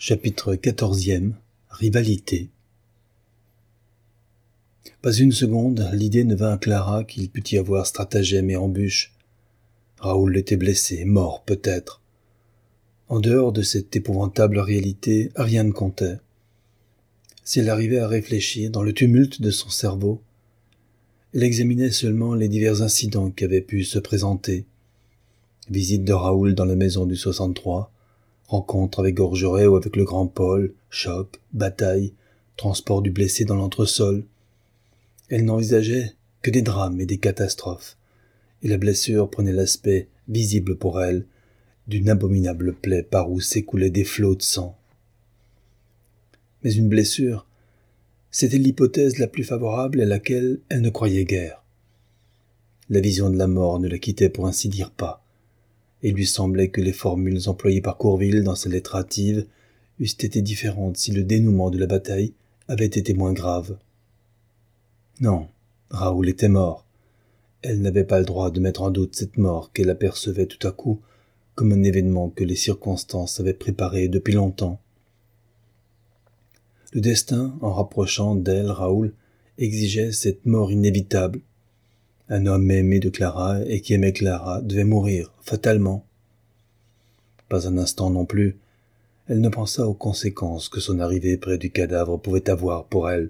Chapitre 14e. Rivalité. Pas une seconde, l'idée ne vint à Clara qu'il pût y avoir stratagème et embûche. Raoul était blessé, mort peut-être. En dehors de cette épouvantable réalité, rien ne comptait. Si elle arrivait à réfléchir dans le tumulte de son cerveau, elle examinait seulement les divers incidents qui avaient pu se présenter. Visite de Raoul dans la maison du 63, rencontre avec Gorgeret ou avec le grand Paul, choc, bataille, transport du blessé dans l'entresol. Elle n'envisageait que des drames et des catastrophes, et la blessure prenait l'aspect, visible pour elle, d'une abominable plaie par où s'écoulaient des flots de sang. Mais une blessure, c'était l'hypothèse la plus favorable à laquelle elle ne croyait guère. La vision de la mort ne la quittait pour ainsi dire pas. Il lui semblait que les formules employées par Courville dans sa lettre hâtive eussent été différentes si le dénouement de la bataille avait été moins grave. Non, Raoul était mort. Elle n'avait pas le droit de mettre en doute cette mort qu'elle apercevait tout à coup comme un événement que les circonstances avaient préparé depuis longtemps. Le destin, en rapprochant d'elle Raoul, exigeait cette mort inévitable. Un homme aimé de Clara et qui aimait Clara devait mourir, fatalement. Pas un instant non plus, elle ne pensa aux conséquences que son arrivée près du cadavre pouvait avoir pour elle.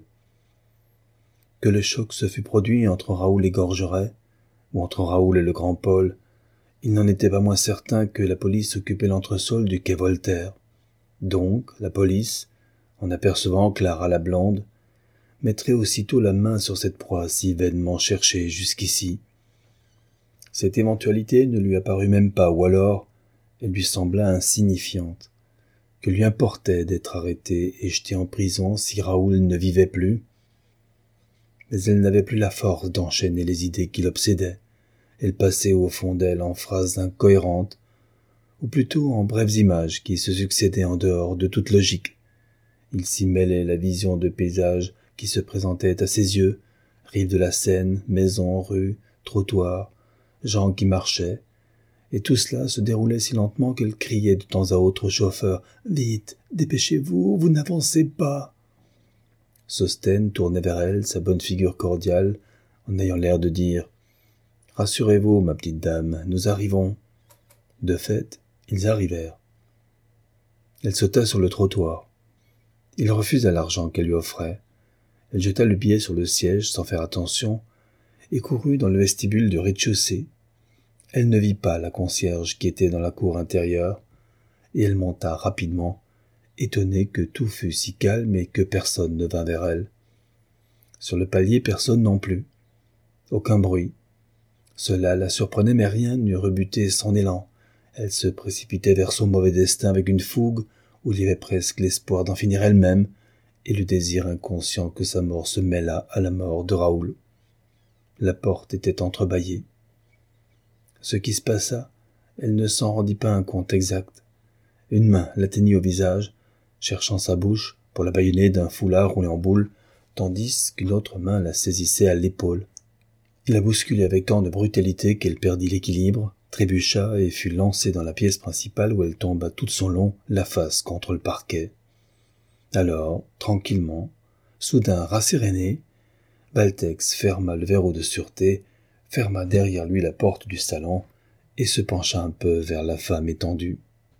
Que le choc se fût produit entre Raoul et Gorgeret, ou entre Raoul et le grand Paul, il n'en était pas moins certain que la police occupait l'entresol du quai Voltaire. Donc, la police, en apercevant Clara la blonde, mettrait aussitôt la main sur cette proie si vainement cherchée jusqu'ici. Cette éventualité ne lui apparut même pas, ou alors elle lui sembla insignifiante. Que lui importait d'être arrêtée et jetée en prison si Raoul ne vivait plus? Mais elle n'avait plus la force d'enchaîner les idées qui l'obsédaient. Elles passaient au fond d'elle en phrases incohérentes, ou plutôt en brèves images qui se succédaient en dehors de toute logique. Il s'y mêlait la vision de paysages qui se présentaient à ses yeux, rives de la Seine, maisons, rues, trottoirs, gens qui marchaient, et tout cela se déroulait si lentement qu'elle criait de temps à autre au chauffeur « Vite, dépêchez-vous, vous n'avancez pas !» Sosthène tournait vers elle sa bonne figure cordiale, en ayant l'air de dire « Rassurez-vous, ma petite dame, nous arrivons. » De fait, ils arrivèrent. Elle sauta sur le trottoir. Il refusa l'argent qu'elle lui offrait. Elle jeta le billet sur le siège sans faire attention et courut dans le vestibule du rez-de-chaussée. Elle ne vit pas la concierge qui était dans la cour intérieure et elle monta rapidement, étonnée que tout fût si calme et que personne ne vînt vers elle. Sur le palier, personne non plus. Aucun bruit. Cela la surprenait, mais rien n'eût rebuté son élan. Elle se précipitait vers son mauvais destin avec une fougue où il y avait presque l'espoir d'en finir elle-même et le désir inconscient que sa mort se mêlât à la mort de Raoul. La porte était entrebâillée. Ce qui se passa, elle ne s'en rendit pas un compte exact. Une main l'atteignit au visage, cherchant sa bouche pour la bâillonner d'un foulard roulé en boule, tandis qu'une autre main la saisissait à l'épaule. Il la bousculait avec tant de brutalité qu'elle perdit l'équilibre, trébucha et fut lancée dans la pièce principale où elle tomba toute son long, la face contre le parquet. Alors, tranquillement, soudain rasséréné, Baltex ferma le verrou de sûreté, ferma derrière lui la porte du salon et se pencha un peu vers la femme étendue.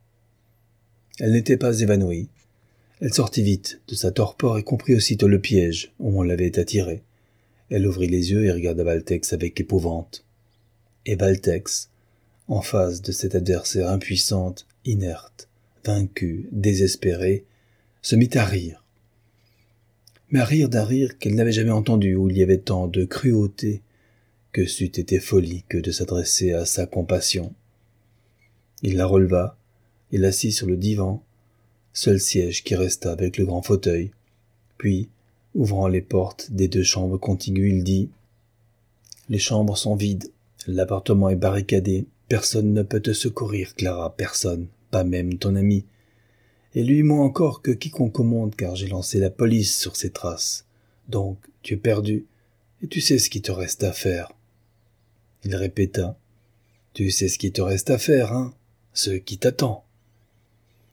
Elle n'était pas évanouie. Elle sortit vite de sa torpeur et comprit aussitôt le piège où on l'avait attirée. Elle ouvrit les yeux et regarda Baltex avec épouvante. Et Baltex, en face de cette adversaire impuissante, inerte, vaincue, désespérée, se mit à rire. Mais à rire d'un rire qu'elle n'avait jamais entendu, où il y avait tant de cruauté, que c'eût été folie que de s'adresser à sa compassion. Il la releva et l'assit sur le divan, seul siège qui resta avec le grand fauteuil. Puis, ouvrant les portes des deux chambres contiguës, il dit « Les chambres sont vides, l'appartement est barricadé, personne ne peut te secourir, Clara, personne, pas même ton ami. Et lui moins encore que quiconque au monde, car j'ai lancé la police sur ses traces. Donc, tu es perdu, et tu sais ce qui te reste à faire. » Il répéta « Tu sais ce qui te reste à faire, hein, ce qui t'attend. »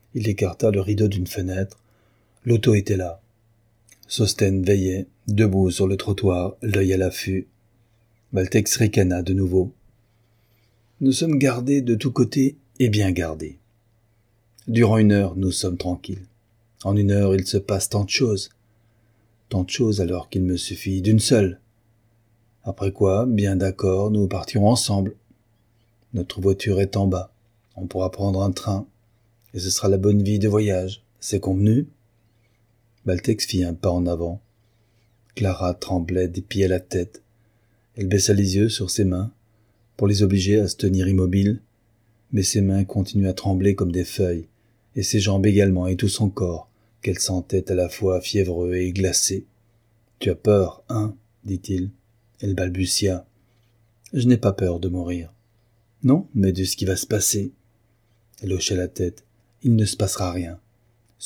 Il écarta le rideau d'une fenêtre. L'auto était là. Sostène veillait, debout sur le trottoir, l'œil à l'affût. Baltex ricana de nouveau. Nous sommes gardés de tous côtés et bien gardés. Durant 1 heure, nous sommes tranquilles. En 1 heure, il se passe tant de choses. Tant de choses alors qu'il me suffit d'une seule. Après quoi, bien d'accord, nous partirons ensemble. Notre voiture est en bas. On pourra prendre un train. Et ce sera la bonne vie de voyage. C'est convenu? Baltex fit un pas en avant. Clara tremblait des pieds à la tête. Elle baissa les yeux sur ses mains, pour les obliger à se tenir immobiles, mais ses mains continuaient à trembler comme des feuilles, et ses jambes également, et tout son corps, qu'elle sentait à la fois fiévreux et glacé. « Tu as peur, hein ?» dit-il. Elle balbutia. « Je n'ai pas peur de mourir. »« Non, mais de ce qui va se passer. » Elle hocha la tête. « Il ne se passera rien. »« Si, »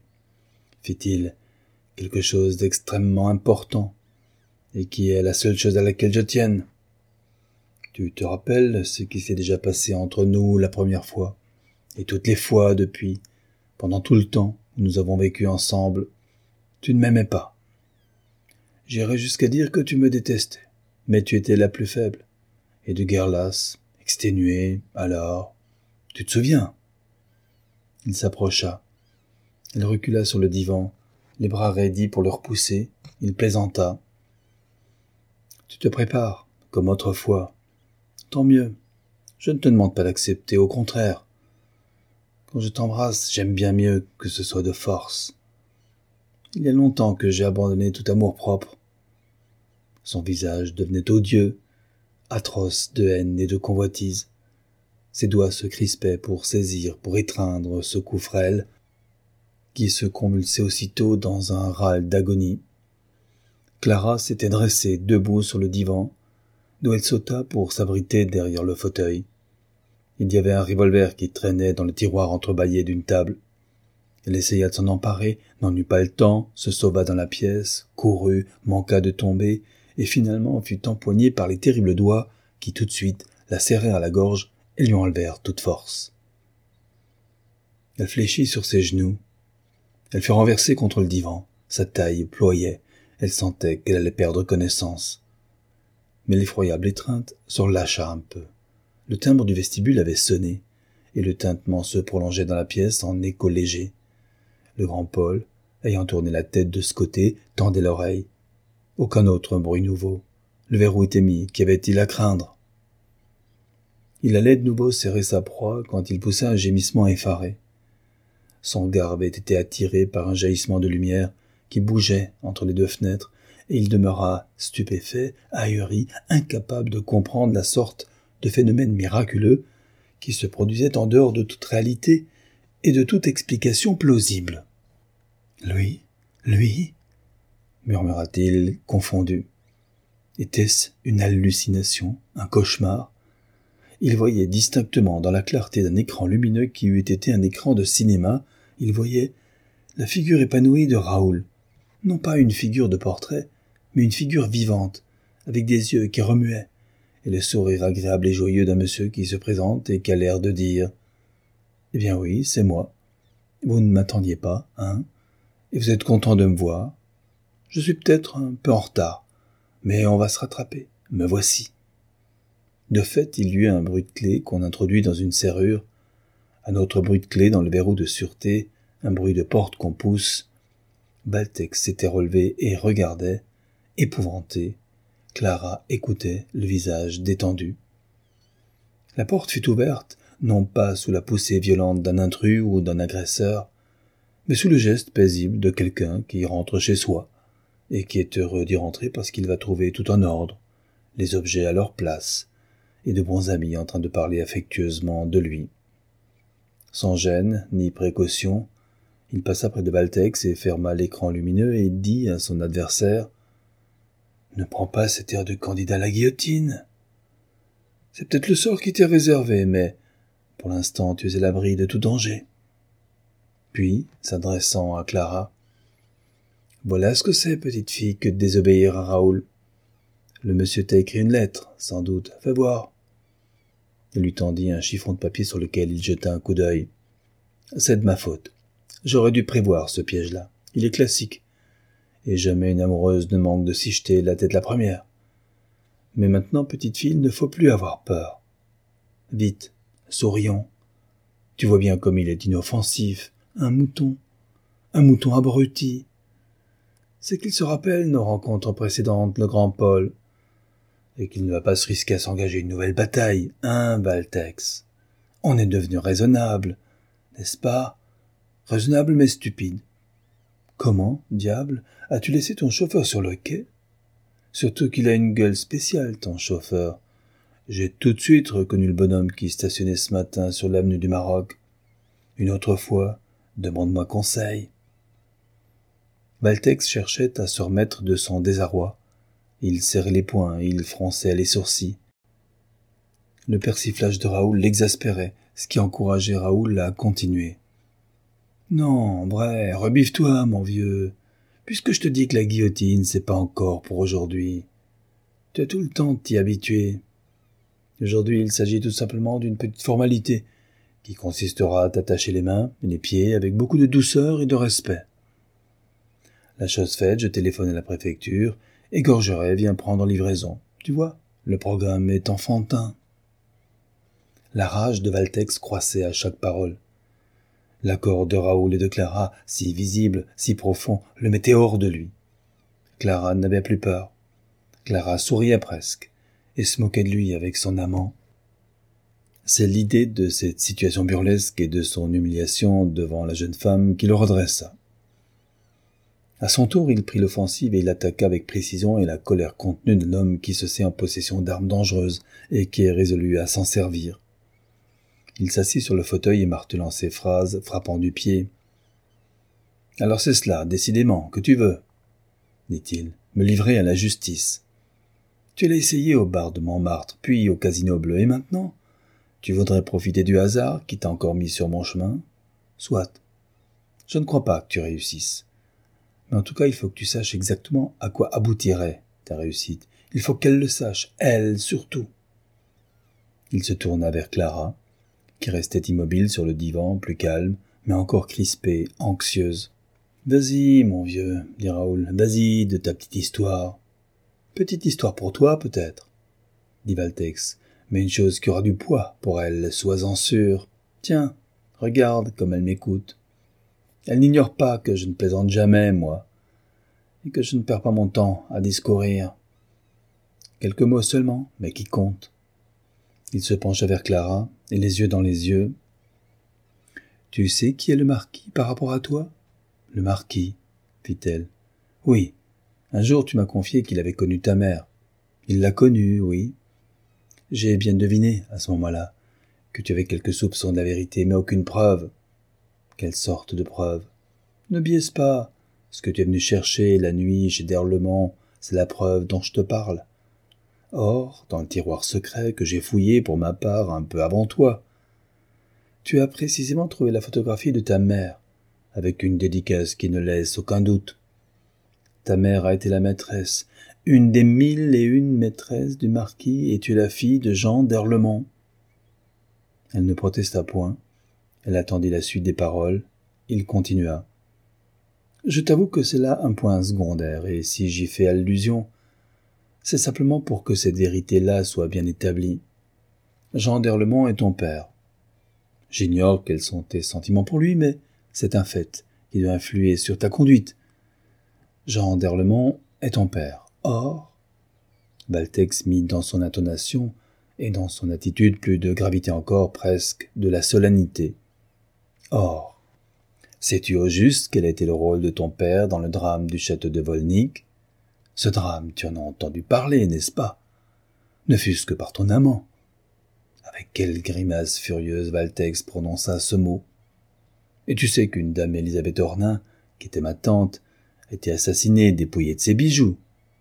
fit-il, « quelque chose d'extrêmement important, et qui est la seule chose à laquelle je tienne. Tu te rappelles ce qui s'est déjà passé entre nous la première fois, et toutes les fois depuis, pendant tout le temps où nous avons vécu ensemble. Tu ne m'aimais pas. J'irais jusqu'à dire que tu me détestais, mais tu étais la plus faible, et de guerre lasse, exténuée, alors, tu te souviens? Il s'approcha. Elle recula sur le divan, les bras raidis pour le repousser. Il plaisanta. Tu te prépares, comme autrefois. Tant mieux. Je ne te demande pas d'accepter, au contraire. Quand je t'embrasse, j'aime bien mieux que ce soit de force. Il y a longtemps que j'ai abandonné tout amour-propre. Son visage devenait odieux, atroce de haine et de convoitise. Ses doigts se crispaient pour saisir, pour étreindre ce cou frêle, qui se convulsait aussitôt dans un râle d'agonie. Clara s'était dressée debout sur le divan, d'où elle sauta pour s'abriter derrière le fauteuil. Il y avait un revolver qui traînait dans le tiroir entrebâillé d'une table. Elle essaya de s'en emparer, n'en eut pas le temps, se sauva dans la pièce, courut, manqua de tomber, et finalement fut empoignée par les terribles doigts qui tout de suite la serrèrent à la gorge et lui enlevèrent toute force. Elle fléchit sur ses genoux. Elle fut renversée contre le divan. Sa taille ployait. Elle sentait qu'elle allait perdre connaissance. Mais l'effroyable étreinte se relâcha un peu. Le timbre du vestibule avait sonné, et le tintement se prolongeait dans la pièce en écho léger. Le grand Paul, ayant tourné la tête de ce côté, tendait l'oreille. Aucun autre bruit nouveau. Le verrou était mis, qu'y avait-il à craindre? Il allait de nouveau serrer sa proie quand il poussa un gémissement effaré. Son regard avait été attiré par un jaillissement de lumière qui bougeait entre les 2 fenêtres, et il demeura stupéfait, ahuri, incapable de comprendre la sorte de phénomène miraculeux qui se produisait en dehors de toute réalité et de toute explication plausible. « Lui, murmura-t-il, confondu. Était-ce une hallucination, un cauchemar? Il voyait distinctement dans la clarté d'un écran lumineux qui eût été un écran de cinéma, il voyait la figure épanouie de Raoul. Non pas une figure de portrait, mais une figure vivante, avec des yeux qui remuaient, et le sourire agréable et joyeux d'un monsieur qui se présente et qui a l'air de dire « Eh bien oui, c'est moi. Vous ne m'attendiez pas, hein? Et vous êtes content de me voir. Je suis peut-être un peu en retard, mais on va se rattraper. Me voici. » De fait, il y eut un bruit de clé qu'on introduit dans une serrure, un autre bruit de clé dans le verrou de sûreté, un bruit de porte qu'on pousse. Baltex s'était relevé et regardait, épouvanté. Clara écoutait, le visage détendu. La porte fut ouverte, non pas sous la poussée violente d'un intrus ou d'un agresseur, mais sous le geste paisible de quelqu'un qui rentre chez soi, et qui est heureux d'y rentrer parce qu'il va trouver tout en ordre, les objets à leur place, et de bons amis en train de parler affectueusement de lui. Sans gêne ni précaution, il passa près de Baltex et ferma l'écran lumineux et dit à son adversaire « Ne prends pas cet air de candidat à la guillotine. C'est peut-être le sort qui t'est réservé, mais pour l'instant tu es à l'abri de tout danger. » Puis, s'adressant à Clara, « Voilà ce que c'est, petite fille, que de désobéir à Raoul. Le monsieur t'a écrit une lettre, sans doute. Fais voir. » Il lui tendit un chiffon de papier sur lequel il jeta un coup d'œil. C'est de ma faute. J'aurais dû prévoir ce piège-là. Il est classique. Et jamais une amoureuse ne manque de s'y jeter la tête la première. Mais maintenant, petite fille, il ne faut plus avoir peur. Vite, sourions. Tu vois bien comme il est inoffensif. Un mouton abruti. C'est qu'il se rappelle nos rencontres précédentes, le grand Paul, et qu'il ne va pas se risquer à s'engager une nouvelle bataille, hein, Valtex? On est devenu raisonnable, n'est-ce pas? Raisonnable mais stupide. Comment, diable, as-tu laissé ton chauffeur sur le quai? Surtout qu'il a une gueule spéciale, ton chauffeur. J'ai tout de suite reconnu le bonhomme qui stationnait ce matin sur l'avenue du Maroc. Une autre fois, demande-moi conseil. Valtex cherchait à se remettre de son désarroi. Il serrait les poings, il fronçait les sourcils. Le persiflage de Raoul l'exaspérait, ce qui encourageait Raoul à continuer. « Non, vrai, rebiffe-toi, mon vieux. Puisque je te dis que la guillotine, c'est pas encore pour aujourd'hui. Tu as tout le temps de t'y habituer. Aujourd'hui, il s'agit tout simplement d'une petite formalité qui consistera à t'attacher les mains et les pieds avec beaucoup de douceur et de respect. La chose faite, je téléphone à la préfecture et Gorgeret vient prendre livraison. Tu vois, le programme est enfantin. » La rage de Valtex croissait à chaque parole. L'accord de Raoul et de Clara, si visible, si profond, le mettait hors de lui. Clara n'avait plus peur. Clara souriait presque et se moquait de lui avec son amant. C'est l'idée de cette situation burlesque et de son humiliation devant la jeune femme qui le redressa. À son tour, il prit l'offensive et il attaqua avec précision et la colère contenue d'un homme qui se sait en possession d'armes dangereuses et qui est résolu à s'en servir. Il s'assit sur le fauteuil et martelant ses phrases, frappant du pied. « Alors c'est cela, décidément, que tu veux, dit-il, me livrer à la justice. Tu l'as essayé au bar de Montmartre, puis au Casino Bleu, et maintenant tu voudrais profiter du hasard qui t'a encore mis sur mon chemin? Soit. Je ne crois pas que tu réussisses. Mais en tout cas, il faut que tu saches exactement à quoi aboutirait ta réussite. Il faut qu'elle le sache, elle surtout. » Il se tourna vers Clara, qui restait immobile sur le divan, plus calme, mais encore crispée, anxieuse. « Vas-y, mon vieux, dit Raoul, vas-y de ta petite histoire. Petite histoire pour toi, peut-être, dit Valtex, mais une chose qui aura du poids pour elle, sois-en sûr. Tiens, regarde comme elle m'écoute. Elle n'ignore pas que je ne plaisante jamais, moi, et que je ne perds pas mon temps à discourir. Quelques mots seulement, mais qui comptent. » Il se pencha vers Clara, et les yeux dans les yeux. « Tu sais qui est le marquis par rapport à toi ?»« Le marquis, fit-elle. « Oui, un jour tu m'as confié qu'il avait connu ta mère. Il l'a connue, oui. J'ai bien deviné, à ce moment-là, que tu avais quelques soupçons de la vérité, mais aucune preuve. Quelle sorte de preuve? Ne biaise pas. Ce que tu es venu chercher la nuit chez d'Erlemont, c'est la preuve dont je te parle. Or, dans le tiroir secret que j'ai fouillé pour ma part un peu avant toi, tu as précisément trouvé la photographie de ta mère, avec une dédicace qui ne laisse aucun doute. Ta mère a été la maîtresse, une des 1001 maîtresses du marquis, et tu es la fille de Jean d'Erlemont. » Elle ne protesta point. Elle attendit la suite des paroles. Il continua. « Je t'avoue que c'est là un point secondaire, et si j'y fais allusion, c'est simplement pour que cette vérité-là soit bien établie. Jean d'Erlemont est ton père. J'ignore quels sont tes sentiments pour lui, mais c'est un fait qui doit influer sur ta conduite. Jean d'Erlemont est ton père. Or, Valtex mit dans son intonation et dans son attitude plus de gravité encore, presque de la solennité. Or, sais-tu au juste quel a été le rôle de ton père dans le drame du château de Volnick? Ce drame, tu en as entendu parler, n'est-ce pas? Ne fût-ce que par ton amant. » Avec quelle grimace furieuse Valtex prononça ce mot. « Et tu sais qu'une dame Élisabeth Ornain, qui était ma tante, a été assassinée et dépouillée de ses bijoux.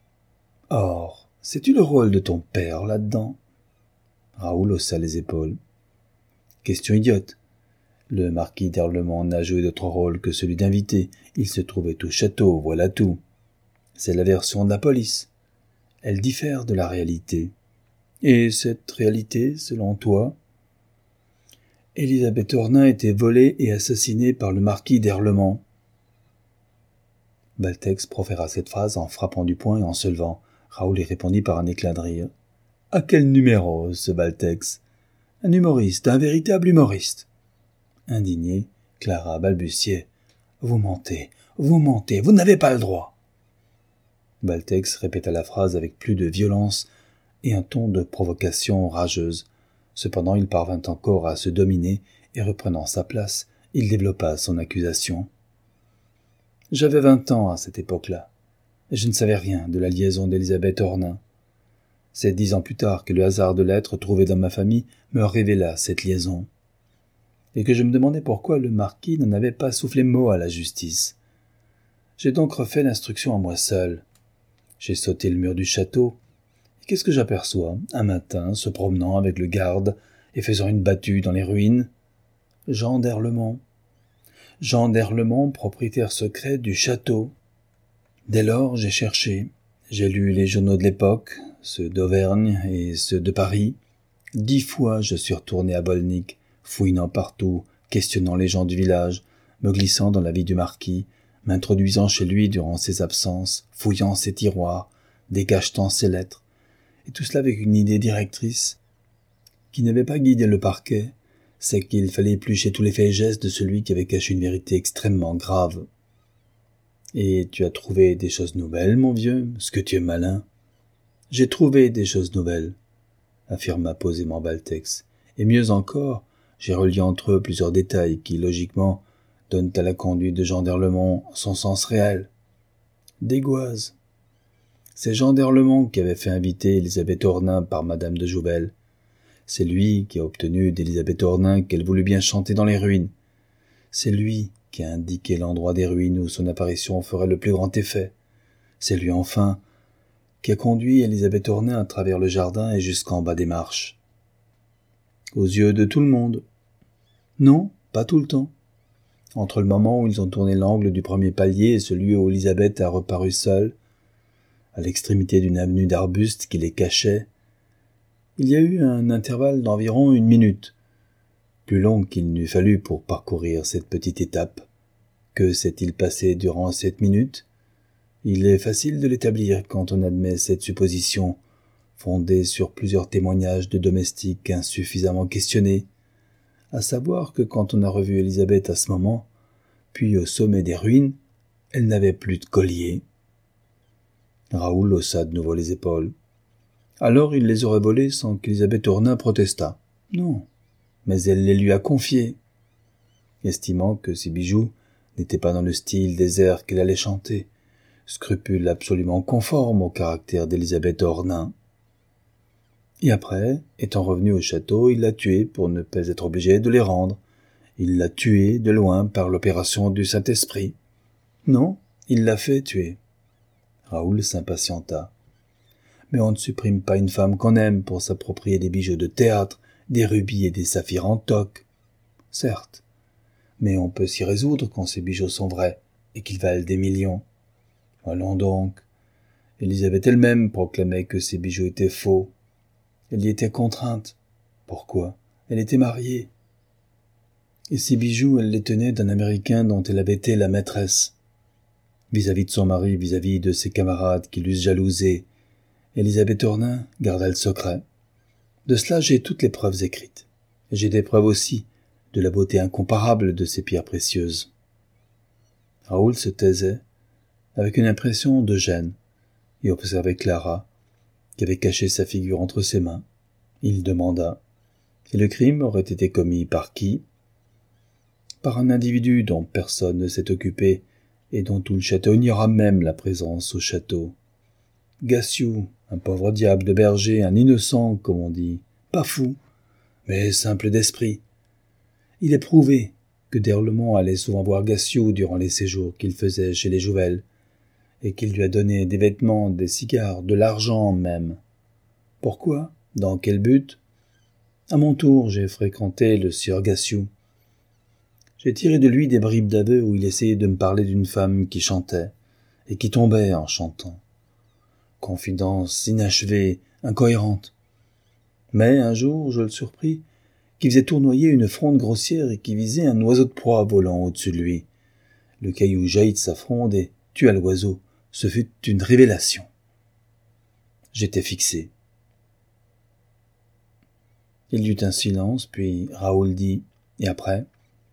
Or, sais-tu le rôle de ton père là-dedans? » Raoul haussa les épaules. « Question idiote. Le marquis d'Erlemont n'a joué d'autre rôle que celui d'invité. Il se trouvait au château, voilà tout. C'est la version de la police. Elle diffère de la réalité. Et cette réalité, selon toi? Élisabeth Ornain était volée et assassinée par le marquis d'Erlemont. Baltex proféra cette phrase en frappant du poing et en se levant. Raoul y répondit par un éclat de rire. « À quel numéro, ce Baltex ?»« Un humoriste, un véritable humoriste. » Indignée, Clara balbutiait. « Vous mentez, vous n'avez pas le droit. » Baltex répéta la phrase avec plus de violence et un ton de provocation rageuse. Cependant, il parvint encore à se dominer et reprenant sa place, il développa son accusation. « J'avais 20 ans à cette époque-là, et je ne savais rien de la liaison d'Élisabeth Ornain. C'est 10 ans plus tard que le hasard de lettres trouvées dans ma famille me révéla cette liaison, et que je me demandais pourquoi le marquis n'en avait pas soufflé mot à la justice. J'ai donc refait l'instruction à moi seul. J'ai sauté le mur du château, et qu'est-ce que j'aperçois, un matin, se promenant avec le garde et faisant une battue dans les ruines? Jean d'Erlemont. Jean d'Erlemont, propriétaire secret du château. Dès lors, j'ai cherché. J'ai lu les journaux de l'époque, ceux d'Auvergne et ceux de Paris. 10 fois je suis retourné à Bolnick, fouinant partout, questionnant les gens du village, me glissant dans la vie du marquis, m'introduisant chez lui durant ses absences, fouillant ses tiroirs, décachetant ses lettres, et tout cela avec une idée directrice qui n'avait pas guidé le parquet, c'est qu'il fallait éplucher tous les faits et gestes de celui qui avait caché une vérité extrêmement grave. « Et tu as trouvé des choses nouvelles, mon vieux, ce que tu es malin. »« J'ai trouvé des choses nouvelles, » affirma posément Baltex. « Et mieux encore, j'ai relié entre eux plusieurs détails qui, logiquement, donnent à la conduite de Jean d'Erlemont son sens réel. Dégoise. C'est Jean d'Erlemont qui avait fait inviter Élisabeth Ornain par madame de Jouvel. C'est lui qui a obtenu d'Élisabeth Ornain qu'elle voulut bien chanter dans les ruines. C'est lui qui a indiqué l'endroit des ruines où son apparition ferait le plus grand effet. C'est lui, enfin, qui a conduit Élisabeth Ornain à travers le jardin et jusqu'en bas des marches. Aux yeux de tout le monde. Non, pas tout le temps. Entre le moment où ils ont tourné l'angle du premier palier et celui où Élisabeth a reparu seule, à l'extrémité d'une avenue d'arbustes qui les cachait, il y a eu un intervalle d'environ 1 minute, plus long qu'il n'eût fallu pour parcourir cette petite étape. Que s'est-il passé durant cette minute? Il est facile de l'établir quand on admet cette supposition, fondée sur plusieurs témoignages de domestiques insuffisamment questionnés, à savoir que quand on a revu Élisabeth à ce moment, puis au sommet des ruines, elle n'avait plus de collier. Raoul haussa de nouveau les épaules. Alors il les aurait volés sans qu'Élisabeth Ornain protestât. Non, mais elle les lui a confiés, estimant que ces bijoux n'étaient pas dans le style des airs qu'elle allait chanter, scrupule absolument conforme au caractère d'Élisabeth Ornain. Et après, étant revenu au château, il l'a tuée pour ne pas être obligé de les rendre. Il l'a tuée de loin par l'opération du Saint-Esprit. Non, il l'a fait tuer. Raoul s'impatienta. Mais on ne supprime pas une femme qu'on aime pour s'approprier des bijoux de théâtre, des rubis et des saphirs en toque. Certes, mais on peut s'y résoudre quand ces bijoux sont vrais et qu'ils valent des millions. Allons donc. Élisabeth elle-même proclamait que ces bijoux étaient faux. Elle y était contrainte. Pourquoi? Elle était mariée. Et ces bijoux, elle les tenait d'un Américain dont elle avait été la maîtresse. Vis-à-vis de son mari, vis-à-vis de ses camarades qui l'eussent jalousée, Élisabeth Ornain garda le secret. De cela, j'ai toutes les preuves écrites. Et j'ai des preuves aussi de la beauté incomparable de ces pierres précieuses. Raoul se taisait, avec une impression de gêne, et observait Clara, qui avait caché sa figure entre ses mains. Il demanda, et le crime aurait été commis par qui? Par un individu dont personne ne s'est occupé, et dont tout le château ignora même la présence au château. Gassiou, un pauvre diable de berger, un innocent, comme on dit, pas fou, mais simple d'esprit. Il est prouvé que d'Erlemont allait souvent voir Gassiou durant les séjours qu'il faisait chez les Jouvel, et qu'il lui a donné des vêtements, des cigares, de l'argent même. Pourquoi? Dans quel but? À mon tour, j'ai fréquenté le sieur Gassiou. J'ai tiré de lui des bribes d'aveux où il essayait de me parler d'une femme qui chantait, et qui tombait en chantant. Confidence inachevée, incohérente. Mais un jour, je le surpris, qui faisait tournoyer une fronde grossière et qui visait un oiseau de proie volant au-dessus de lui. Le caillou jaillit de sa fronde et tua l'oiseau. Ce fut une révélation. J'étais fixé. Il y eut un silence, puis Raoul dit « Et après ?»« Après ?»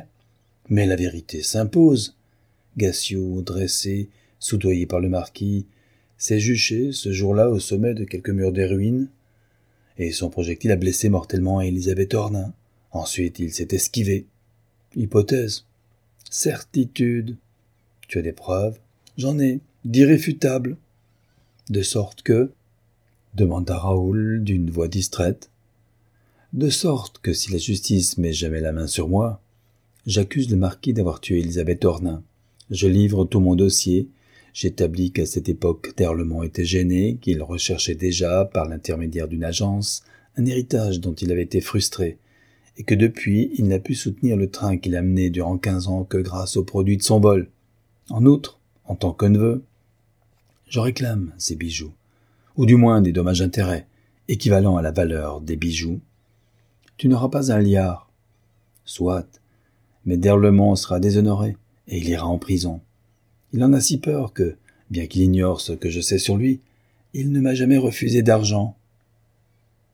Mais la vérité s'impose. Gassiot, dressé, soudoyé par le marquis, s'est juché ce jour-là au sommet de quelques murs des ruines, et son projectile a blessé mortellement Élisabeth Ornain. Ensuite, il s'est esquivé. Hypothèse. Certitude. Tu as des preuves? J'en ai, d'irréfutables. De sorte que, demanda Raoul d'une voix distraite, de sorte que si la justice met jamais la main sur moi, j'accuse le marquis d'avoir tué Élisabeth Ornain. Je livre tout mon dossier. J'établis qu'à cette époque d'Erlemont était gêné, qu'il recherchait déjà, par l'intermédiaire d'une agence, un héritage dont il avait été frustré, et que depuis, il n'a pu soutenir le train qu'il a mené durant 15 ans que grâce aux produits de son vol. En outre, en tant que neveu, je réclame ces bijoux, ou du moins des dommages-intérêts, équivalents à la valeur des bijoux. Tu n'auras pas un liard. Soit, mais d'Erlemont sera déshonoré, et il ira en prison. Il en a si peur que, bien qu'il ignore ce que je sais sur lui, il ne m'a jamais refusé d'argent.